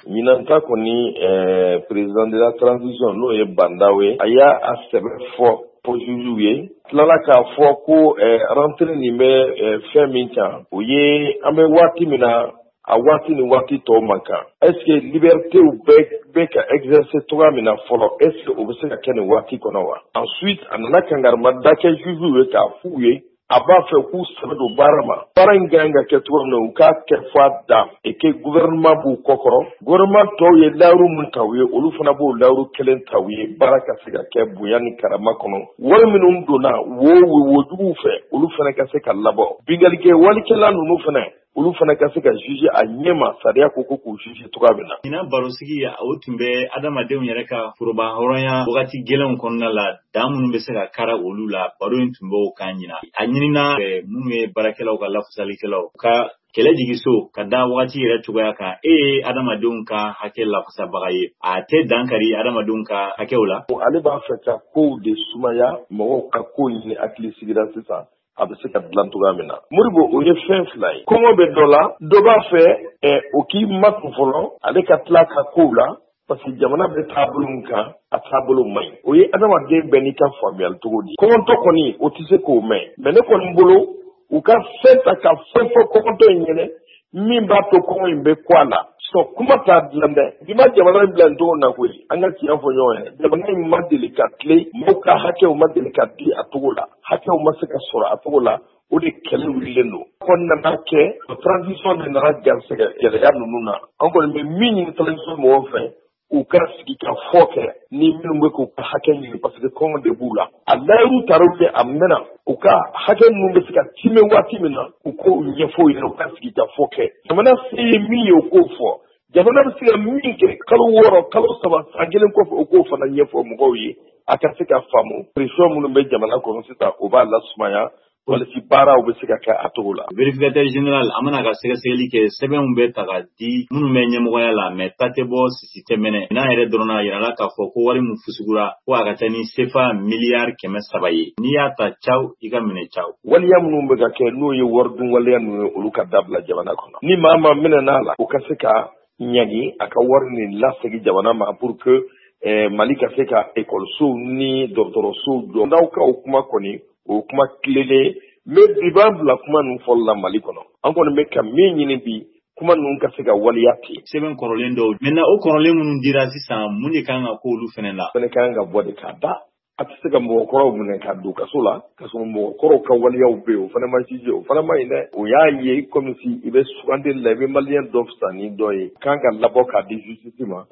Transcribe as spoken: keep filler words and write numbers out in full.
ɲinanta kɔni ɛɛ président de la transition n'o ye Bandawe a y'a a sɛbɛn fɔ juges ye tilala k'a fɔ ko ɛɛ rentrée nin bɛ fɛn min kan o ye an bɛ waati min na a waati ni waati tɔw man kan est ce que libertéw bɛɛ bɛ ka exercer cogoya min na fɔlɔ est ce que o bɛ se ka kɛ nin waati kɔnɔ wa ensuite a nana kangarima da kɛ juges ye k'a f'u ye a b'a fɛ k'u sɛbɛ don baara ma baara in ka kan ka kɛ cogo min na u k'a kɛ fɔ a dan et que gouvernement b'u kɔkɔrɔ gouvernement tɔw ye layiru min ta u ye olu fana b'o layiru kelen ta u ye baara ka se ka kɛ bonya ni karama kɔnɔ wari minnu donna wo wojuguw fɛ olu fana ka se ka labɔ bingalikɛ walikɛla ninnu fana olu fana ka se ka juger a ɲɛma sariya ko ko k'u juger cogoya min na. Ɲinan barosigi o tun bɛ adamadenw yɛrɛ ka foroba hɔrɔnya wagati gɛlɛnw kɔnɔna la dan minnu bɛ se ka kara olu la baro in tun b'o kan ɲina a ɲinina minnu ye baarakɛlaw ka lafasalikɛlaw ka kɛlɛ jigiso ka da wagati yɛrɛ cogoya kan e ye adamadenw ka hakɛ lafasabaga ye a tɛ dankari adamadenw ka hakɛw la. Ale b'a fɛ ka kow de sumaya mɔgɔw ka ko ɲini hakili sigira sisan a bɛ se ka dilan cogoya min na. Moribo o ye fɛn fila ye. Kɔngɔ bɛ dɔ la dɔ b'a fɛ o k'i makun fɔlɔ ale ka tila ka kow la parce que jamana bɛ taabolo min kan a taabolo man ɲi. O ye adamaden bɛɛ n'i ka faamuyali cogo di. Kɔngɔtɔ kɔni o tɛ se k'o mɛn mais ne kɔni bolo u ka fɛn ta ka fɛn fɔ kɔngɔtɔ in ɲɛnɛ min b'a to kɔngɔ in bɛ kɔ a la. Sɔ kuma t'a dilan dɛ. Bi ma jamana in bila nin cogo na koyi an ka tiɲɛ fɔ ɲɔgɔn ye. Jamana in ma deli ka tile mɔgɔw ka hakɛw ma deli ka di a cogo la. Hakɛw ma se ka sɔrɔ a cogo la. O de kɛlɛ wulilen don. Kɔni nana kɛ transition de nana garisɛgɛ gɛlɛya ninnu na. An kɔni bɛ min ɲini transition mɔgɔw fɛ u ka sigi ka fɔ kɛ ni minnu bɛ k'u ka hakɛ ɲini parce que kɔngɔ de b'u la. A layiru taara u fɛ a mɛnna u ka hakɛ ninnu bɛ se ka timɛ waati min na u k'o ɲɛfɔ yen u ka sigi ka fɔ kɛ. Jamana se ye min ye o k'o fɔ. Jamana bɛ se ka min kɛ kalo wɔɔrɔ kalo saba san kelen kɔfɛ o k'o fana ɲɛfɔ mɔgɔw ye a ka se ka faamu pression minnu bɛ jamana kɔnɔ sisan o b'a lasumaya walisi baaraw bɛ se ka kɛ a cogo la. Vérificateur général an bɛna ka sɛgɛsɛgɛli kɛ sɛbɛnw bɛ ta ka di minnu bɛ ɲɛmɔgɔya la mais ta tɛ bɔ sisi tɛ mɛnɛ n'a yɛrɛ dɔrɔn a yirala k'a fɔ ko wari min fusugura ko a ka ca ni sefa miliyari kɛmɛ saba ye n'i y'a ta caw i ka minɛ caw. Waliya minnu bɛ ka kɛ n'o ye waridun waleya ninnu ye olu ka dabila jamana kɔnɔ ni maa maa minɛ n'a la o ka se ka ɲagi a ka wari nin lasegi jamana ma pour que eh, Mali ka se ka ekɔlisow ni dɔgɔtɔrɔsow jɔ n'aw ka o kuma kɔni o kuma tilelen mais bi b'an bila kuma ninnu fɔlɔ la Mali kɔnɔ an kɔni bɛ ka min ɲini bi kuma ninnu ka se ka waliya ten. Sɛbɛn kɔrɔlen dɔw maintenant o kɔrɔlen minnu dira sisan mun de kan ka k'olu fɛnɛ la. Fɛnɛ kan ka bɔ de k'a da a tɛ se ka mɔgɔkɔrɔw minɛ ka don kaso la ka sɔrɔ mɔgɔkɔrɔw ka waliyaw bɛ yen o fana ma juge o fana ma ɲi dɛ o y'a ye comme si i bɛ sugandi la i bɛ maliyɛn dɔ fisa ni dɔ ye kan ka labɔ k'a di justice ma.